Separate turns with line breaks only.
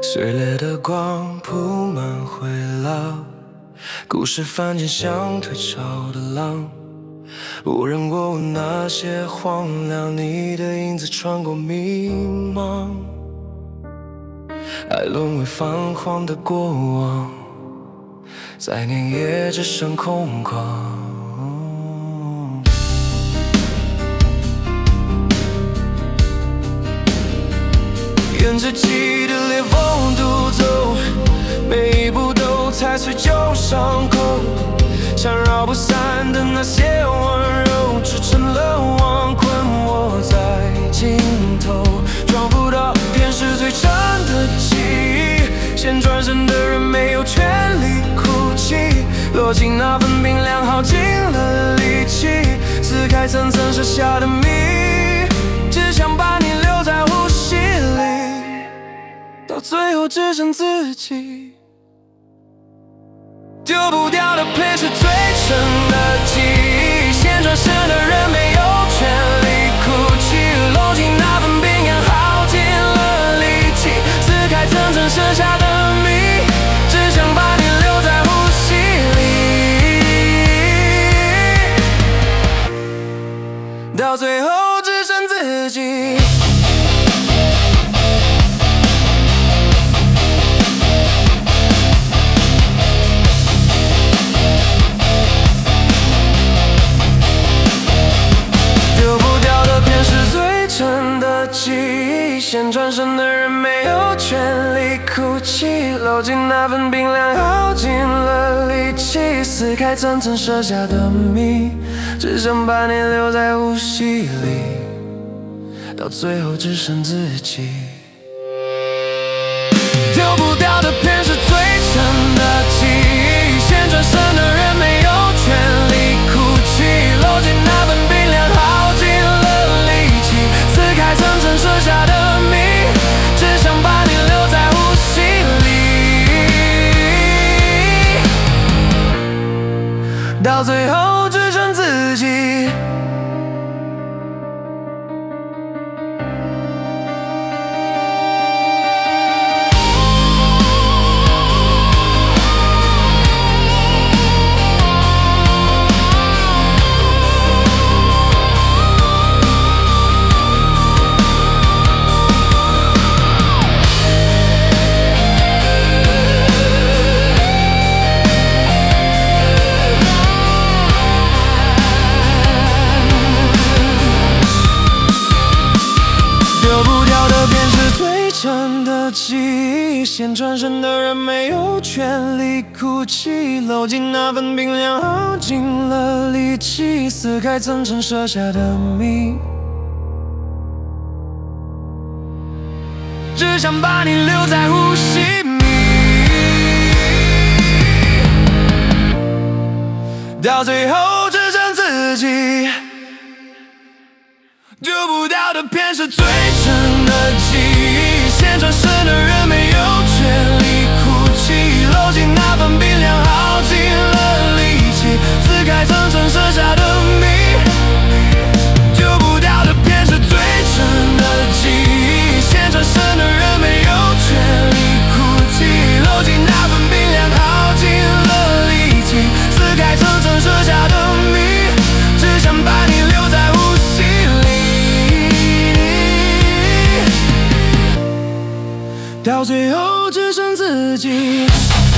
碎裂的光铺满回廊，故事翻间像退潮的浪，无人过问那些荒凉，你的影子穿过迷茫，爱沦为泛黄的过往，在年夜只剩空旷。沿着记忆的裂缝独走，每一步都踩碎旧伤口，想绕不散的那些温柔，织成了网，困我在尽头，装不到便是最真的记忆。先转身的人没有权利哭泣，落进那份冰凉，耗尽了力气，撕开层层设下的谜，只想把你留在呼吸里，到最后只剩自己。丢不掉的配是最深的记忆，先转身的人没有权利哭泣，搂紧那份冰凉，耗尽了力气，撕开层层设下的谜，只想把你留在呼吸里，到最后只剩自己。先转身的人没有权利哭泣，搂紧那份冰凉，耗尽了力气，撕开层层设下的谜，只想把你留在呼吸里，到最后只剩自己。丢不掉的便是最深的记忆，先转身的人没有权利哭泣，搂紧那份冰凉，耗尽了力气，撕开层层设下的到最后只剩自己。先转身的人没有权利哭泣，搂紧那份冰凉，耗尽了力气，撕开层层设下的谜，只想把你留在呼吸里，到最后只剩自己。丢不掉的便是最真的记忆，先转身的人没有权利哭泣，搂紧那份冰凉，耗尽了力气，撕开层层设下的谜，丢不掉的便是最真的记忆，先转身的人没有权利哭泣，搂紧那份冰凉，耗尽了力气，撕开层层设下的谜，只想把你留在呼吸里，到最后只剩自己。